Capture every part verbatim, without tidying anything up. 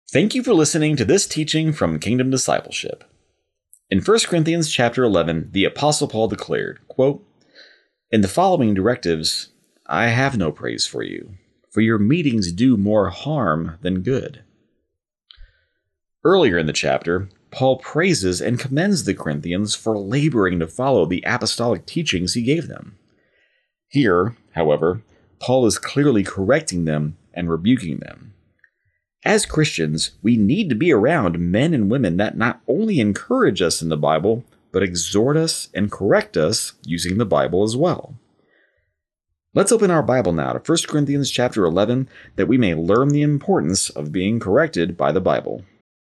Thank you for listening to this teaching from Kingdom Discipleship. In First Corinthians chapter eleven, the Apostle Paul declared, quote, "In the following directives, I have no praise for you, for your meetings do more harm than good." Earlier in the chapter, Paul praises and commends the Corinthians for laboring to follow the apostolic teachings he gave them. Here, however, Paul is clearly correcting them and rebuking them. As Christians, we need to be around men and women that not only encourage us in the Bible, but exhort us and correct us using the Bible as well. Let's open our Bible now to First Corinthians chapter eleven, that we may learn the importance of being corrected by the Bible.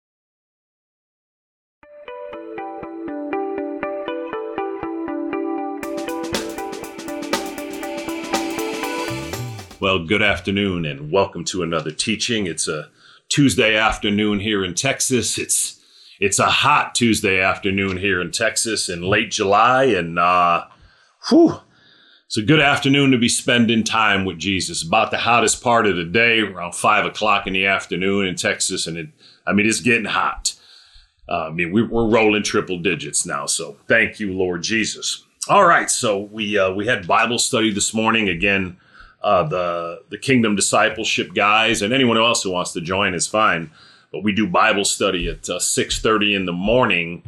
Well, good afternoon and welcome to another teaching. It's a Tuesday afternoon here in Texas. It's it's a hot Tuesday afternoon here in Texas in late July, and uh, whew, it's a good afternoon to be spending time with Jesus. About the hottest part of the day, around five o'clock in the afternoon in Texas, and it, I mean, it's getting hot. Uh, I mean, we, we're rolling triple digits now, so thank you, Lord Jesus. All right, so we uh, we had Bible study this morning again. Uh, the the Kingdom Discipleship guys and anyone else who wants to join is fine. But we do Bible study at uh, six thirty in the morning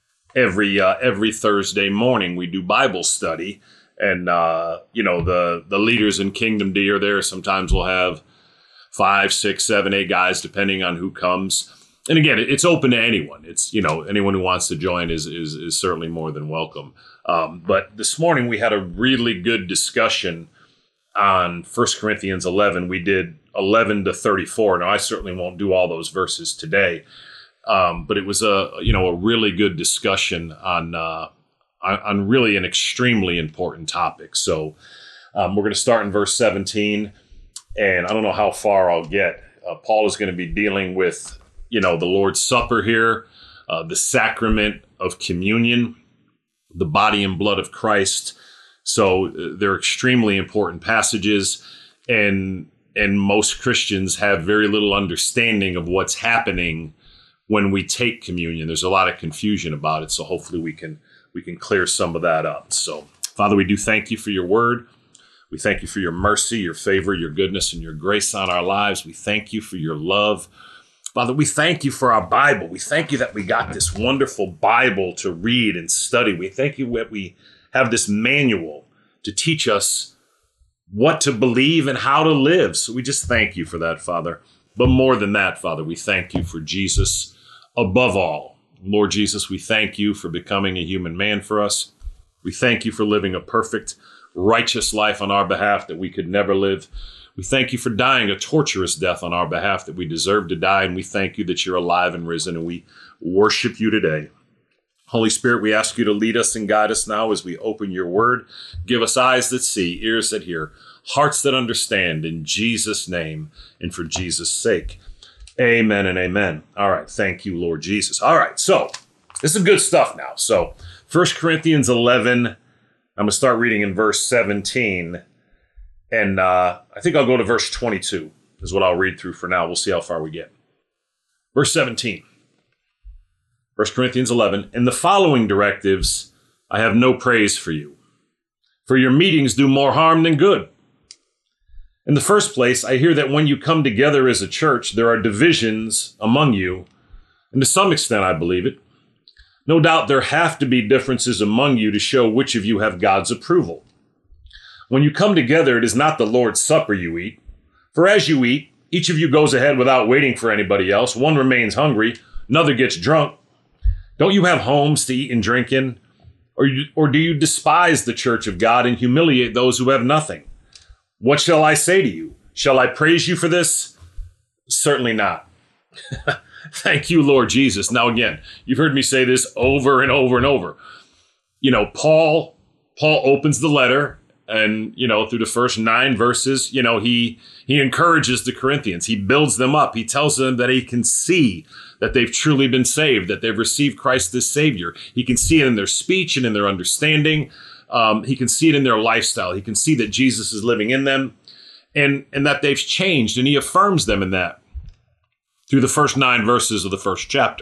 every uh, every Thursday morning. We do Bible study, and uh, you know the the leaders in Kingdom D are there. Sometimes we'll have five, six, seven, eight guys depending on who comes. And again, it's open to anyone. It's you know anyone who wants to join is is is certainly more than welcome. Um, but this morning we had a really good discussion on First Corinthians eleven. We did eleven to thirty-four. Now, I certainly won't do all those verses today, um, but it was a you know a really good discussion on uh, on, on really an extremely important topic. So um, we're going to start in verse seventeen, and I don't know how far I'll get. Uh, Paul is going to be dealing with you know the Lord's Supper here, uh, the sacrament of communion, the body and blood of Christ. So uh, they're extremely important passages, and and most Christians have very little understanding of what's happening when we take communion. There's a lot of confusion about it, so hopefully we can we can clear some of that up. So, Father, we do thank you for your word. We thank you for your mercy, your favor, your goodness, and your grace on our lives. We thank you for your love. Father, we thank you for our Bible. We thank you that we got this wonderful Bible to read and study. We thank you that we have this manual to teach us what to believe and how to live. So we just thank you for that, Father. But more than that, Father, we thank you for Jesus above all. Lord Jesus, we thank you for becoming a human man for us. We thank you for living a perfect, righteous life on our behalf that we could never live. We thank you for dying a torturous death on our behalf that we deserve to die. And we thank you that you're alive and risen, and we worship you today. Holy Spirit, we ask you to lead us and guide us now as we open your word. Give us eyes that see, ears that hear, hearts that understand, in Jesus' name and for Jesus' sake. Amen and amen. All right. Thank you, Lord Jesus. All right. So this is good stuff now. So First Corinthians eleven, I'm going to start reading in verse seventeen. And uh, I think I'll go to verse twenty-two is what I'll read through for now. We'll see how far we get. Verse seventeen. First Corinthians eleven, "In the following directives, I have no praise for you, for your meetings do more harm than good. In the first place, I hear that when you come together as a church, there are divisions among you, and to some extent I believe it. No doubt there have to be differences among you to show which of you have God's approval. When you come together, it is not the Lord's Supper you eat, for as you eat, each of you goes ahead without waiting for anybody else. One remains hungry, another gets drunk. Don't you have homes to eat and drink in? Or, you, or do you despise the church of God and humiliate those who have nothing? What shall I say to you? Shall I praise you for this? Certainly not. Thank you, Lord Jesus." Now, again, you've heard me say this over and over and over. You know, Paul, Paul opens the letter, and, you know, through the first nine verses, you know, he he encourages the Corinthians. He builds them up. He tells them that he can see that they've truly been saved, that they've received Christ as Savior. He can see it in their speech and in their understanding. Um, he can see it in their lifestyle. He can see that Jesus is living in them, and, and that they've changed, and he affirms them in that. through the first nine verses of the first chapter.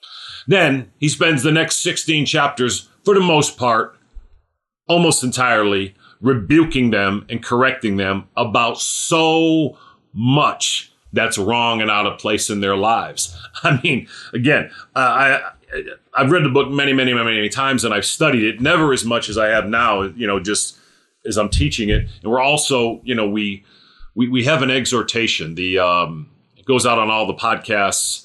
Then he spends the next sixteen chapters, for the most part, almost entirely, rebuking them and correcting them about so much that's wrong and out of place in their lives. I mean, again, uh, I, I've read the book many, many, many, many times, and I've studied it, never as much as I have now, you know, just as I'm teaching it. And we're also, you know, we we, we have an exhortation. The um, it goes out on all the podcasts.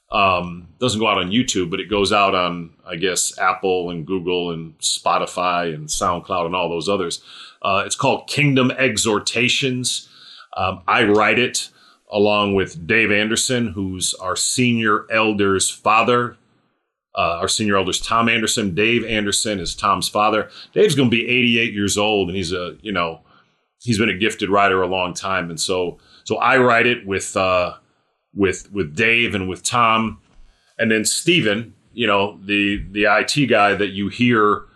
Um, doesn't go out on YouTube, but it goes out on, I guess, Apple and Google and Spotify and SoundCloud and all those others. Uh, it's called Kingdom Exhortations. Um, I write it along with Dave Anderson, who's our senior elder's father. Uh, our senior elder's Tom Anderson. Dave Anderson is Tom's father. Dave's going to be eighty-eight years old, and he's a, you know, he's been a gifted writer a long time. And so, so I write it with, uh, with, with Dave and with Tom, and then Stephen, you know, the, the I T guy that you hear,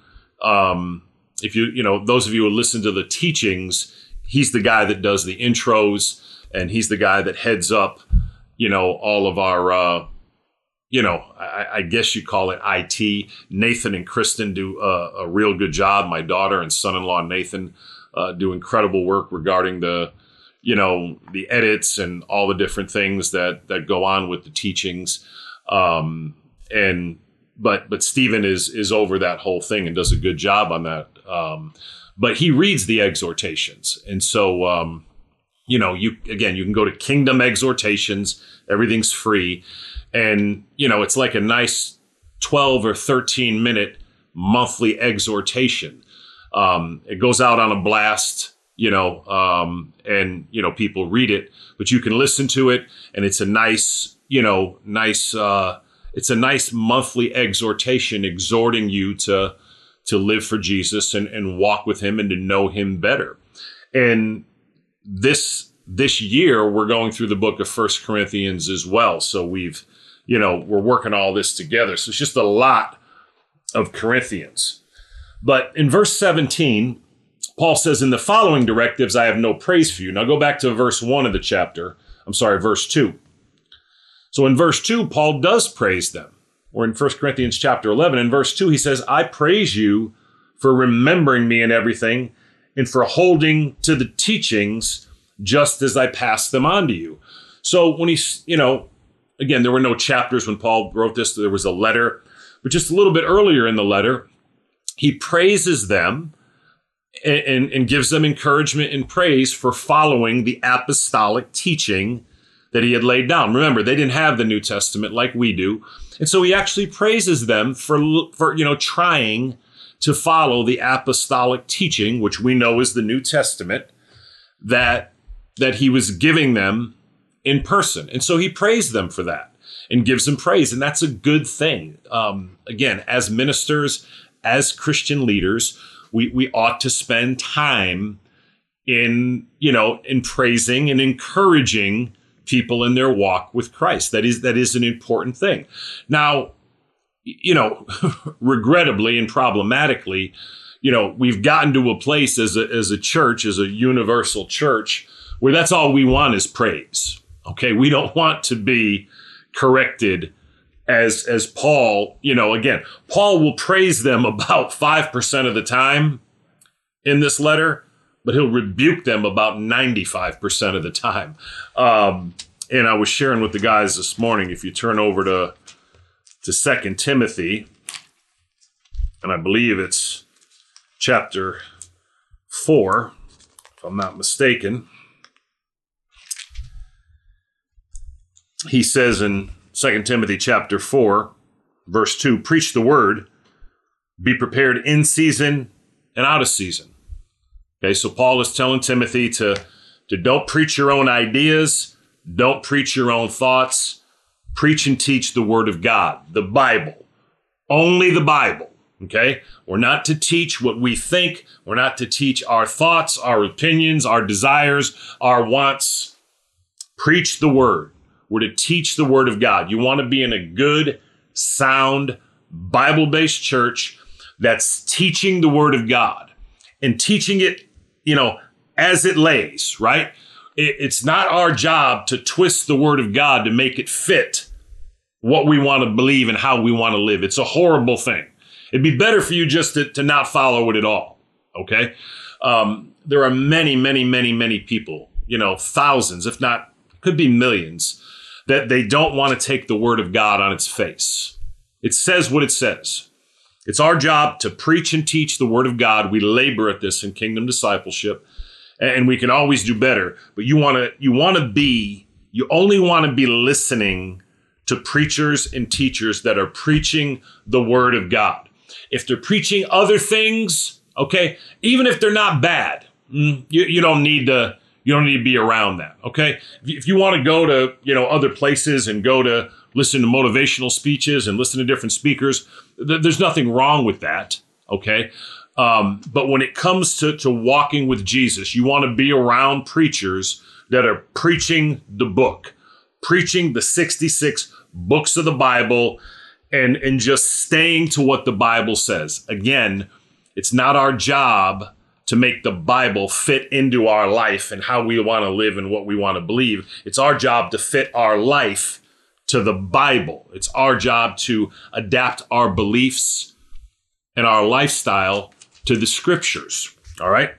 um, if you, you know, those of you who listen to the teachings, he's the guy that does the intros, and he's the guy that heads up, you know, all of our, uh, you know, I, I guess you call it I T. Nathan and Kristen do a, a real good job. My daughter and son-in-law, Nathan, uh, do incredible work regarding the, you know, the edits and all the different things that, that go on with the teachings. Um, and, but, but Stephen is, is over that whole thing and does a good job on that. Um, but he reads the exhortations. And so, um, you know, you, again, you can go to Kingdom Exhortations. Everything's free. And, you know, it's like a nice twelve or thirteen minute monthly exhortation. Um, it goes out on a blast, you know, um, and, you know, people read it, but you can listen to it. And it's a nice, you know, nice, uh, it's a nice monthly exhortation exhorting you to, to live for Jesus and, and walk with him and to know him better. And this, this year, we're going through the book of First Corinthians as well. So we've, you know, we're working all this together. So it's just a lot of Corinthians. But in verse seventeen, Paul says, in the following directives, I have no praise for you. Now go back to verse one of the chapter. I'm sorry, verse two. So in verse two, Paul does praise them. Or in First Corinthians chapter eleven, in verse two, he says, I praise you for remembering me in everything and for holding to the teachings just as I passed them on to you. So when he's, you know, again, there were no chapters when Paul wrote this. There was a letter. But just a little bit earlier in the letter, he praises them and, and, and gives them encouragement and praise for following the apostolic teaching that he had laid down. Remember, they didn't have the New Testament like we do. And so he actually praises them for, for you know, trying to follow the apostolic teaching, which we know is the New Testament, that, that he was giving them in person. And so he praised them for that and gives them praise. And that's a good thing. Um, again, as ministers, as Christian leaders, we, we ought to spend time in, you know, in praising and encouraging people in their walk with Christ. That is, that is an important thing. Now, you know, regrettably and problematically, you know, we've gotten to a place as a, as a church, as a universal church, where that's all we want is praise. Okay, we don't want to be corrected as, as Paul, you know, again, Paul will praise them about five percent of the time in this letter, but he'll rebuke them about ninety-five percent of the time. Um, and I was sharing with the guys this morning, if you turn over to, to Second Timothy, and I believe it's chapter four, if I'm not mistaken, he says in Second Timothy chapter four, verse two, preach the word, be prepared in season and out of season. Okay, so Paul is telling Timothy to, to don't preach your own ideas, don't preach your own thoughts, preach and teach the word of God, the Bible, only the Bible. Okay, we're not to teach what we think. We're not to teach our thoughts, our opinions, our desires, our wants. Preach the word. We're to teach the word of God. You want to be in a good, sound, Bible-based church that's teaching the word of God and teaching it, you know, as it lays, right? it, it's not our job to twist the word of God to make it fit what we want to believe and how we want to live. It's a horrible thing. It'd be better for you just to, to not follow it at all. Okay. Um, there are many, many, many, many people, you know, thousands, if not, could be millions, that they don't want to take the word of God on its face. It says what it says. It's our job to preach and teach the word of God. We labor at this in kingdom discipleship, and we can always do better. But you want to, you want to be, you only want to be listening to preachers and teachers that are preaching the word of God. If they're preaching other things, okay, even if they're not bad, you, you don't need to, you don't need to be around that. Okay. If you want to go to, you know, other places and go to listen to motivational speeches and listen to different speakers, th- there's nothing wrong with that. Okay. Um, but when it comes to, to walking with Jesus, you want to be around preachers that are preaching the book, preaching the sixty-six books of the Bible, and, and just staying to what the Bible says. Again, it's not our job to make the Bible fit into our life and how we want to live and what we want to believe. It's our job to fit our life to the Bible. It's our job to adapt our beliefs and our lifestyle to the scriptures. All right.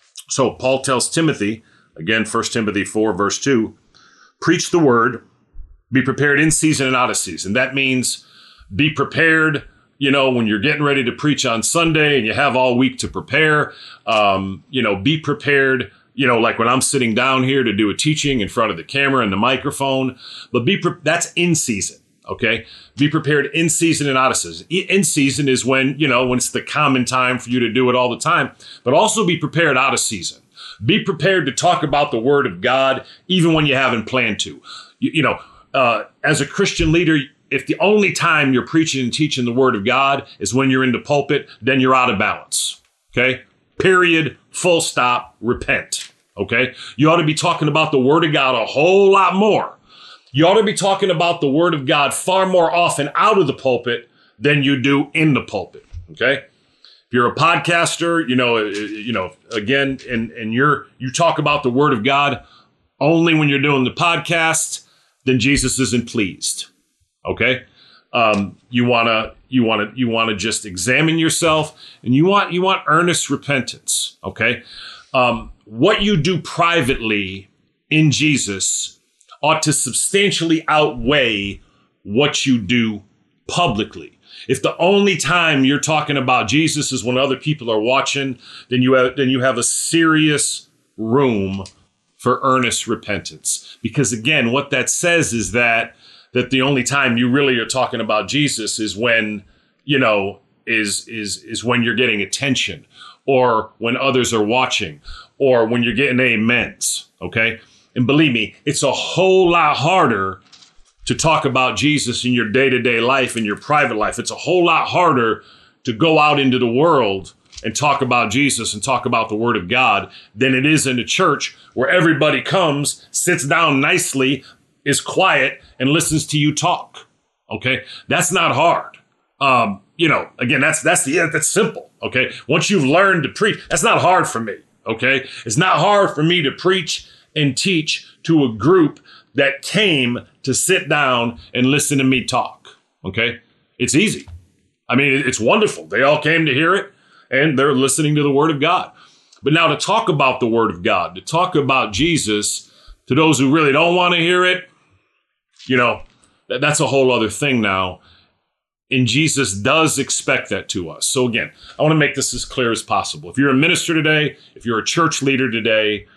So Paul tells Timothy, again, First Timothy four, verse two, preach the word, be prepared in season and out of season. That means be prepared, you know, when you're getting ready to preach on Sunday and you have all week to prepare. Um, you know, be prepared, you know, like when I'm sitting down here to do a teaching in front of the camera and the microphone, but be, pre- that's in season. Okay. Be prepared in season and out of season. In season is when, you know, when it's the common time for you to do it all the time, but also be prepared out of season. Be prepared to talk about the word of God, even when you haven't planned to. You, you know, uh, as a Christian leader, if the only time you're preaching and teaching the word of God is when you're in the pulpit, then you're out of balance. Okay. Period. Full stop. Repent. Okay. You ought to be talking about the word of God a whole lot more. You ought to be talking about the word of God far more often out of the pulpit than you do in the pulpit. Okay. If you're a podcaster, you know, you know, again, and, and you're, you talk about the word of God only when you're doing the podcast, then Jesus isn't pleased. Okay. Um, you want to, you want to, you want to just examine yourself, and you want, you want earnest repentance. Okay. Um, what you do privately in Jesus ought to substantially outweigh what you do publicly. If the only time you're talking about Jesus is when other people are watching, then you have, then you have a serious room for earnest repentance. Because again, what that says is that, that the only time you really are talking about Jesus is when, you know, is, is, is when you're getting attention, or when others are watching, or when you're getting amens. Okay. And believe me, it's a whole lot harder to talk about Jesus in your day-to-day life, in your private life. It's a whole lot harder to go out into the world and talk about Jesus and talk about the word of God than it is in a church where everybody comes, sits down nicely, is quiet, and listens to you talk. Okay. That's not hard. Um, you know, again, that's, that's the, that's simple. Okay. Once you've learned to preach, that's not hard for me. Okay. It's not hard for me to preach and teach to a group that came to sit down and listen to me talk. Okay. It's easy. I mean, it's wonderful. They all came to hear it, and they're listening to the word of God. But now to talk about the word of God, to talk about Jesus to those who really don't want to hear it, you know, that's a whole other thing now. And Jesus does expect that to us. So again, I want to make this as clear as possible. If you're a minister today, if you're a church leader today,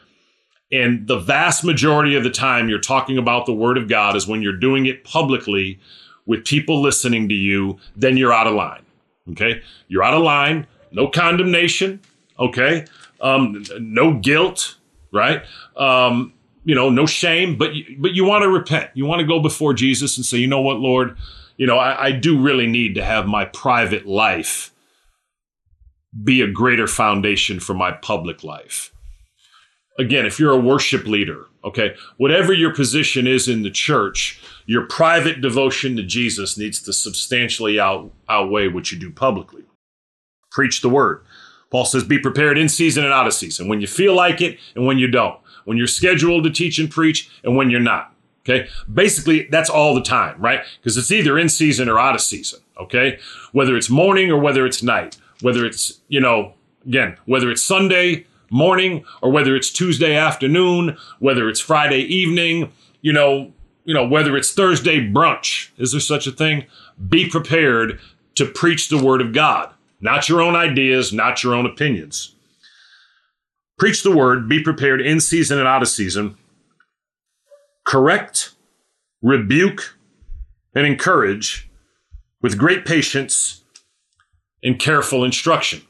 and the vast majority of the time you're talking about the word of God is when you're doing it publicly with people listening to you, then you're out of line. Okay. You're out of line. No condemnation. Okay. Um, no guilt, right? Um, you know, no shame, but, you, but you want to repent. You want to go before Jesus and say, you know what, Lord, you know, I, I do really need to have my private life be a greater foundation for my public life. Again, if you're a worship leader, okay, whatever your position is in the church, your private devotion to Jesus needs to substantially out, outweigh what you do publicly. Preach the word. Paul says, be prepared in season and out of season, when you feel like it and when you don't, when you're scheduled to teach and preach, and when you're not. Okay. Basically, that's all the time, right? Because it's either in season or out of season. Okay. Whether it's morning or whether it's night, whether it's, you know, again, whether it's Sunday morning or whether it's Tuesday afternoon, whether it's Friday evening, you know, you know, whether it's Thursday brunch, is there such a thing? Be prepared to preach the word of God, not your own ideas, not your own opinions. Preach the word, be prepared in season and out of season. Correct, rebuke, and encourage with great patience and careful instruction.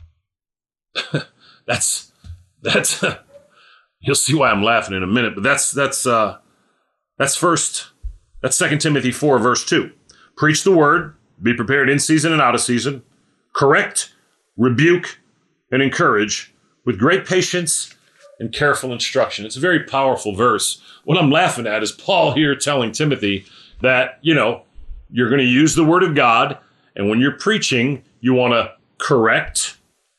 that's, that's, you'll see why I'm laughing in a minute, but that's, that's, uh, that's first, that's Second Timothy four, verse two. Preach the word, be prepared in season and out of season. Correct, rebuke, and encourage with great patience and careful instruction. It's a very powerful verse. What I'm laughing at is Paul here telling Timothy that, you know, you're going to use the word of God, and when you're preaching, you want to correct,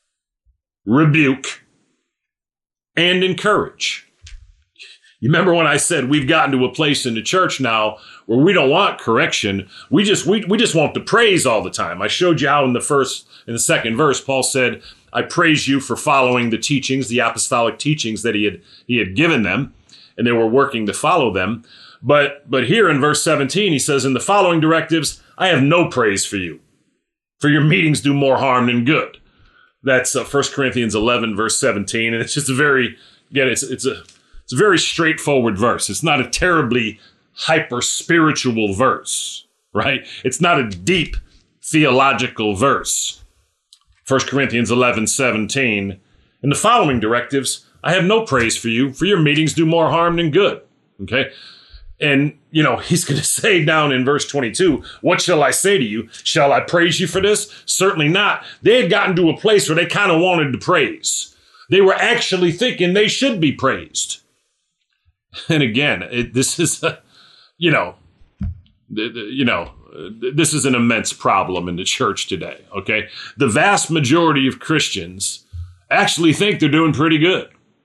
rebuke, and encourage. You remember when I said we've gotten to a place in the church now where we don't want correction. We just we we just want the praise all the time. I showed you how in the first in the second verse, Paul said, I praise you for following the teachings, the apostolic teachings that he had he had given them, and they were working to follow them. But but here in verse seventeen, he says, in the following directives, I have no praise for you, for your meetings do more harm than good. That's uh, First Corinthians eleven, verse seventeen. And it's just a very, again, it's it's a it's a very straightforward verse. It's not a terribly hyper spiritual verse, right? It's not a deep theological verse. First Corinthians eleven, seventeen. In the following directives, I have no praise for you, for your meetings do more harm than good. Okay? And, you know, he's going to say down in verse twenty-two, what shall I say to you? Shall I praise you for this? Certainly not. They had gotten to a place where they kind of wanted to praise. They were actually thinking they should be praised. And again, it, this is, a, you know, the, the, you know, this is an immense problem in the church today, okay? The vast majority of Christians actually think they're doing pretty good,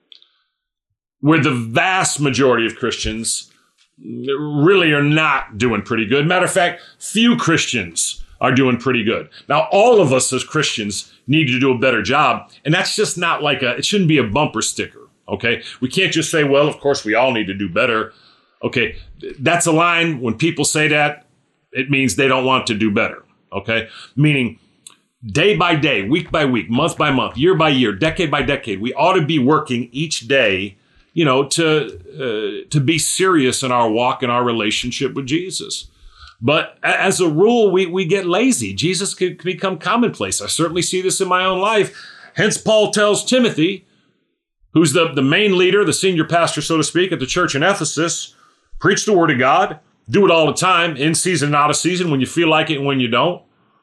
where the vast majority of Christians really are not doing pretty good. Matter of fact, few Christians are doing pretty good. Now, all of us as Christians need to do a better job, and that's just not like a, it shouldn't be a bumper sticker, okay? We can't just say, well, of course, we all need to do better. Okay, that's a line. When people say that, it means they don't want to do better, okay? Meaning, day by day, week by week, month by month, year by year, decade by decade, we ought to be working each day, you know, to uh, to be serious in our walk and our relationship with Jesus. But as a rule, we, we get lazy. Jesus can become commonplace. I certainly see this in my own life. Hence, Paul tells Timothy, who's the, the main leader, the senior pastor, so to speak, at the church in Ephesus, preach the word of God. Do it all the time, in season and out of season, when you feel like it and when you don't.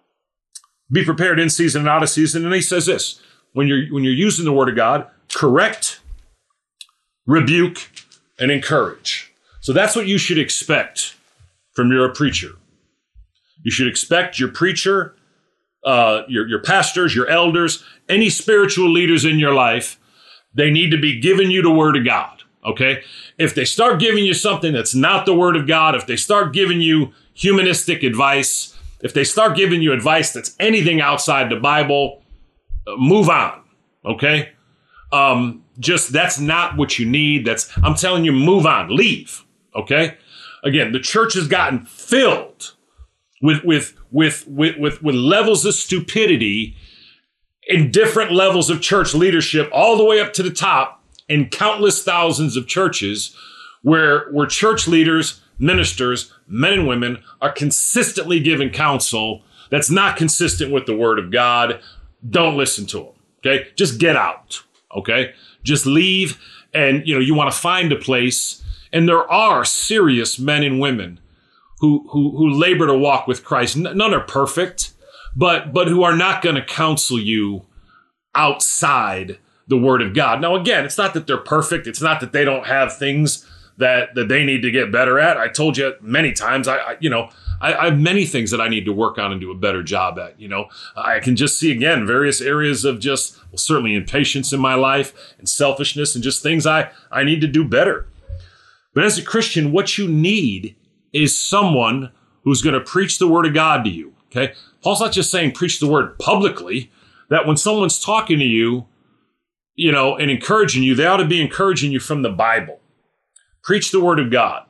Be prepared in season and out of season. And he says this, when you're when you're using the word of God, correct, rebuke, and encourage. So that's what you should expect from your preacher. You should expect your preacher, uh, your, your pastors, your elders, any spiritual leaders in your life, they need to be giving you the word of God, okay? If they start giving you something that's not the word of God, if they start giving you humanistic advice, if they start giving you advice that's anything outside the Bible, uh, move on, okay? Um, just, that's not what you need. That's, I'm telling you, move on, leave, okay? Again, the church has gotten filled with, with, with, with, with, with levels of stupidity in different levels of church leadership, all the way up to the top in countless thousands of churches where, where church leaders, ministers, men and women are consistently giving counsel that's not consistent with the word of God. Don't listen to them, okay? Just get out, okay? Just leave, and, you know, you want to find a place, and there are serious men and women who, who, who labor to walk with Christ. None are perfect, but, but who are not going to counsel you outside the word of God. Now, again, it's not that they're perfect. It's not that they don't have things that, that they need to get better at. I told you many times, I, I you know, I, I have many things that I need to work on and do a better job at. You know, I can just see, again, various areas of just, well, certainly impatience in my life and selfishness and just things I, I need to do better. But as a Christian, what you need is someone who's going to preach the word of God to you. Okay. Paul's not just saying preach the word publicly, that when someone's talking to you, you know, and encouraging you, they ought to be encouraging you from the Bible. Preach the word of God.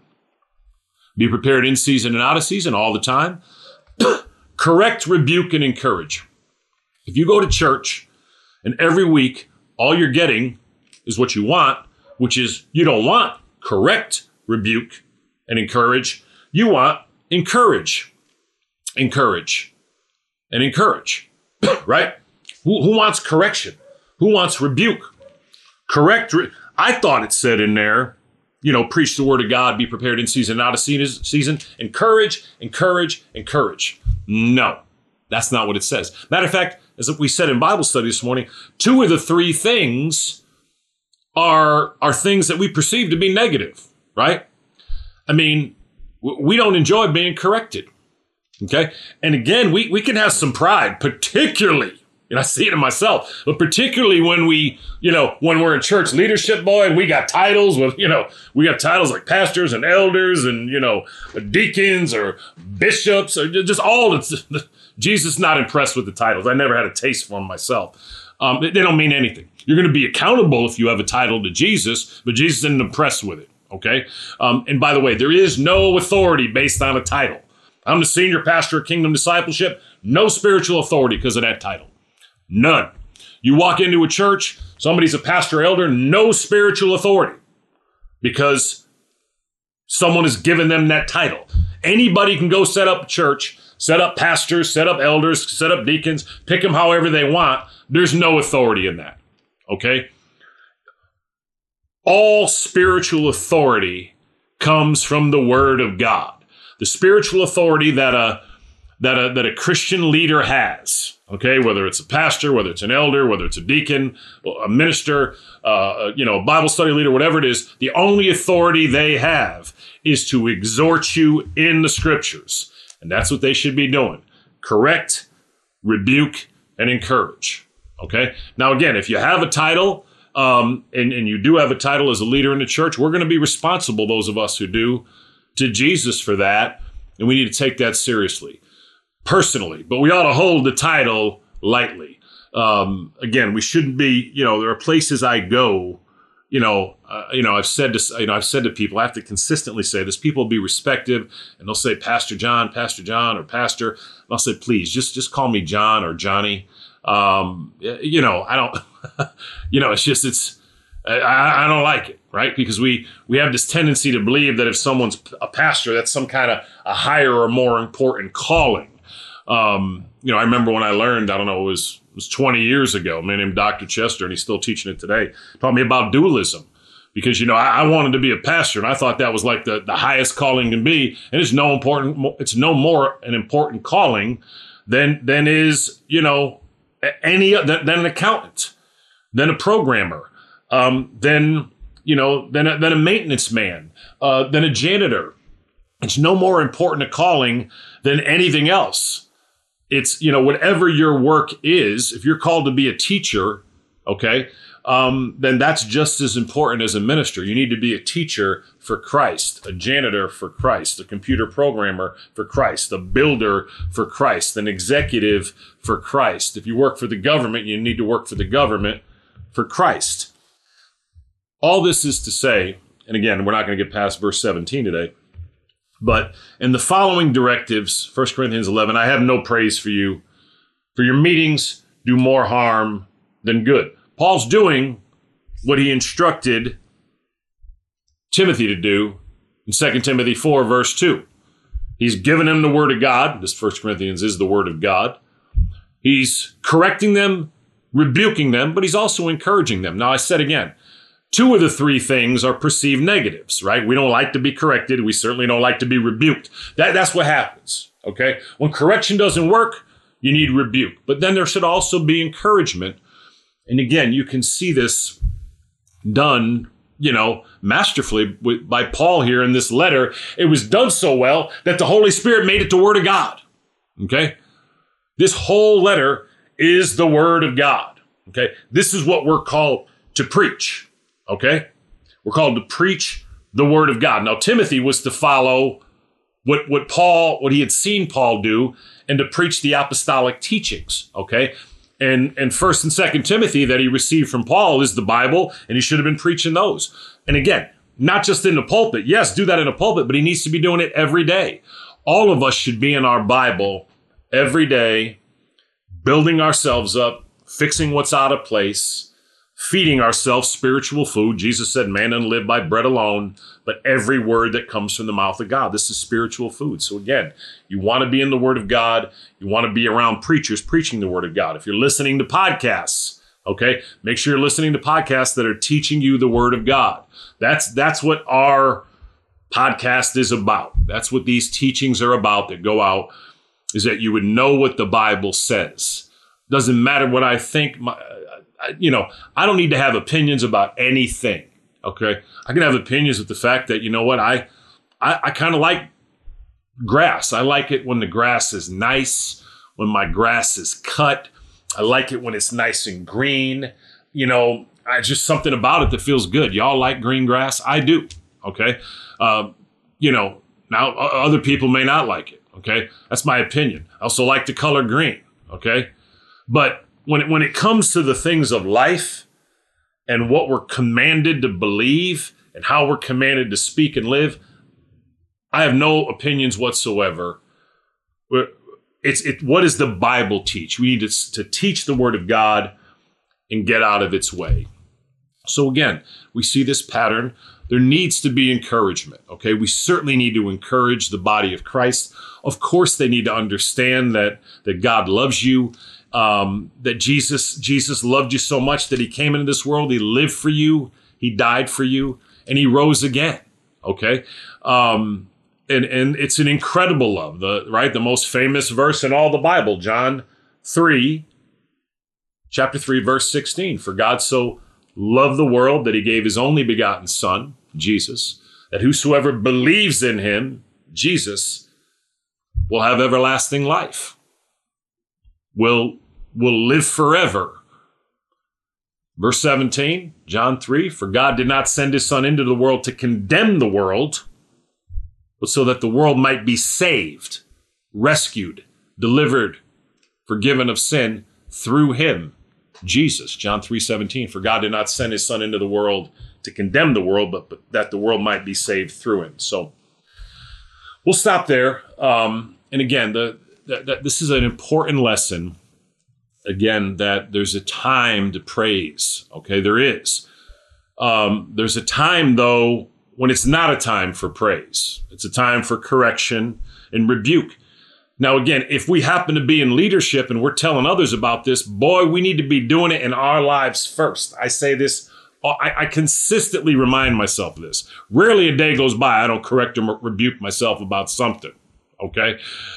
Be prepared in season and out of season all the time. Correct, rebuke, and encourage. If you go to church and every week all you're getting is what you want, which is you don't want correct, rebuke, and encourage. You want encourage, encourage, and encourage, right? Who, who wants correction? Who wants rebuke? Correct. Re- I thought it said in there, you know, preach the word of God, be prepared in season, out of season, encourage, encourage, encourage. No, that's not what it says. Matter of fact, as we said in Bible study this morning, two of the three things are, are things that we perceive to be negative, right? I mean, we don't enjoy being corrected, okay? And again, we, we can have some pride, particularly, and I see it in myself, but particularly when we, you know, when we're in church leadership, boy, and we got titles with, you know, we got titles like pastors and elders and, you know, deacons or bishops or just all the, Jesus not impressed with the titles. I never had a taste for them myself. Um, they don't mean anything. You're going to be accountable if you have a title to Jesus, but Jesus isn't impressed with it, okay? Um, and by the way, there is no authority based on a title. I'm the senior pastor of Kingdom Discipleship, no spiritual authority because of that title. None. You walk into a church, somebody's a pastor elder, no spiritual authority because someone has given them that title. Anybody can go set up a church, set up pastors, set up elders, set up deacons, pick them however they want. There's no authority in that, okay? All spiritual authority comes from the Word of God. The spiritual authority that a, that a, that a Christian leader has, okay, whether it's a pastor, whether it's an elder, whether it's a deacon, a minister, uh, you know, a Bible study leader, whatever it is, the only authority they have is to exhort you in the scriptures. And that's what they should be doing. Correct, rebuke, and encourage, okay? Now, again, if you have a title, um, and, and you do have a title as a leader in the church, we're going to be responsible, those of us who do, to Jesus for that, and we need to take that seriously. Personally, but we ought to hold the title lightly. Um, again, we shouldn't be, you know, there are places I go, you know, uh, you know, I've said to, you know, I've said to people, I have to consistently say this, people will be respective and they'll say, Pastor John, Pastor John, or Pastor. And I'll say, please, just, just call me John or Johnny. Um, you know, I don't, you know, it's just, it's, I, I don't like it, right? Because we, we have this tendency to believe that if someone's a pastor, that's some kind of a higher or more important calling. Um, you know, I remember when I learned, I don't know, it was, it was twenty years ago, a man named Doctor Chester, and he's still teaching it today, taught me about dualism because, you know, I, I wanted to be a pastor and I thought that was like the, the highest calling can be. And it's no important, it's no more an important calling than, than is, you know, any, than, than an accountant, than a programmer, um, than, you know, than a, than a maintenance man, uh, than a janitor. It's no more important a calling than anything else. It's, you know, whatever your work is, if you're called to be a teacher, okay, um, then that's just as important as a minister. You need to be a teacher for Christ, a janitor for Christ, a computer programmer for Christ, a builder for Christ, an executive for Christ. If you work for the government, you need to work for the government for Christ. All this is to say, and again, we're not going to get past verse seventeen today, but in the following directives, First Corinthians eleven, I have no praise for you. For your meetings do more harm than good. Paul's doing what he instructed Timothy to do in Second Timothy four, verse two. He's given him the word of God. This First Corinthians is the word of God. He's correcting them, rebuking them, but he's also encouraging them. Now, I said again, two of the three things are perceived negatives, right? We don't like to be corrected. We certainly don't like to be rebuked. That, that's what happens, okay? When correction doesn't work, you need rebuke. But then there should also be encouragement. And again, you can see this done you know, masterfully by Paul here in this letter. It was done so well that the Holy Spirit made it the Word of God. Okay? This whole letter is the Word of God. Okay? This is what we're called to preach. Okay? We're called to preach the Word of God. Now, Timothy was to follow what, what Paul, what he had seen Paul do, and to preach the apostolic teachings. Okay? And, and First and Second Timothy that he received from Paul is the Bible, and he should have been preaching those. And again, not just in the pulpit. Yes, do that in a pulpit, but he needs to be doing it every day. All of us should be in our Bible every day, building ourselves up, fixing what's out of place, feeding ourselves spiritual food. Jesus said, man doesn't live by bread alone, but every word that comes from the mouth of God. This is spiritual food. So again, you want to be in the Word of God. You want to be around preachers preaching the Word of God. If you're listening to podcasts, okay, make sure you're listening to podcasts that are teaching you the Word of God. That's, that's what our podcast is about. That's what these teachings are about that go out, is that you would know what the Bible says. Doesn't matter what I think. My, you know, I don't need to have opinions about anything. Okay, I can have opinions with the fact that, you know what, I I, I kind of like grass. I like it when the grass is nice, when my grass is cut. I like it when it's nice and green. You know, I just something about it that feels good. Y'all like green grass? I do. Okay, um, you know, now other people may not like it. Okay, that's my opinion. I also like the color green. Okay, but when it, when it comes to the things of life, and what we're commanded to believe and how we're commanded to speak and live, I have no opinions whatsoever. It's it. What does the Bible teach? We need to, to teach the Word of God and get out of its way. So again, we see this pattern. There needs to be encouragement. Okay, we certainly need to encourage the body of Christ. Of course, they need to understand that that God loves you. Um, that Jesus, Jesus loved you so much that he came into this world. He lived for you. He died for you, and he rose again. Okay. Um, and, and it's an incredible love, the, right? The most famous verse in all the Bible, John three, chapter three, verse sixteen. For God so loved the world that he gave his only begotten Son, Jesus, that whosoever believes in him, Jesus, will have everlasting life. Will will live forever. Verse seventeen, John three, for God did not send his Son into the world to condemn the world, but so that the world might be saved, rescued, delivered, forgiven of sin through him, Jesus. John three seventeen, for God did not send his Son into the world to condemn the world, but, but that the world might be saved through him. So we'll stop there. Um, and again, the That, that this is an important lesson, again, that there's a time to praise. Okay, there is. Um, there's a time, though, when it's not a time for praise. It's a time for correction and rebuke. Now, again, if we happen to be in leadership and we're telling others about this, boy, we need to be doing it in our lives first. I say this, I, I consistently remind myself of this. Rarely a day goes by I don't correct or rebuke myself about something. Okay,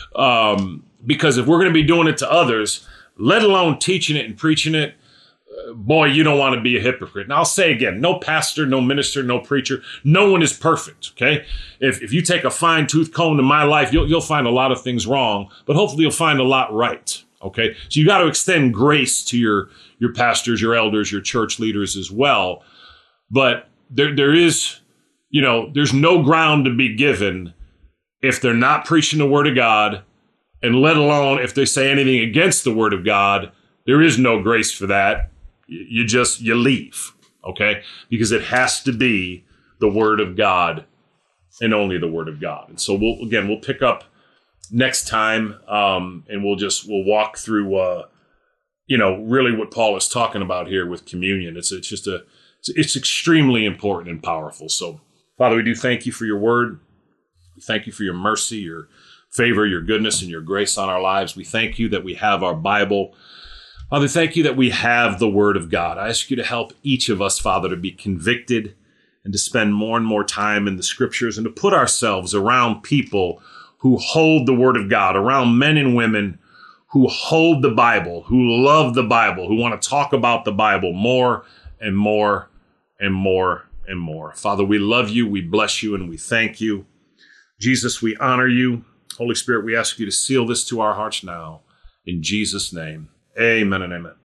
um, because if we're going to be doing it to others, let alone teaching it and preaching it, uh, boy, you don't want to be a hypocrite. And I'll say again, no pastor, no minister, no preacher, no one is perfect. Okay, if if you take a fine tooth comb to my life, you'll you'll find a lot of things wrong, but hopefully you'll find a lot right. Okay, so you got to extend grace to your your pastors, your elders, your church leaders as well. But there there is, you know, there's no ground to be given if they're not preaching the Word of God, and let alone if they say anything against the Word of God. There is no grace for that. You just, you leave, okay? Because it has to be the Word of God and only the Word of God. And so we'll, again, we'll pick up next time, um, and we'll just, we'll walk through, uh, you know, really what Paul is talking about here with communion. It's, it's just a, it's, it's extremely important and powerful. So, Father, we do thank you for your Word. We thank you for your mercy, your favor, your goodness, and your grace on our lives. We thank you that we have our Bible. Father, thank you that we have the Word of God. I ask you to help each of us, Father, to be convicted and to spend more and more time in the Scriptures and to put ourselves around people who hold the Word of God, around men and women who hold the Bible, who love the Bible, who want to talk about the Bible more and more and more and more. Father, we love you, we bless you, and we thank you. Jesus, we honor you. Holy Spirit, we ask you to seal this to our hearts now. In Jesus' name, amen and amen.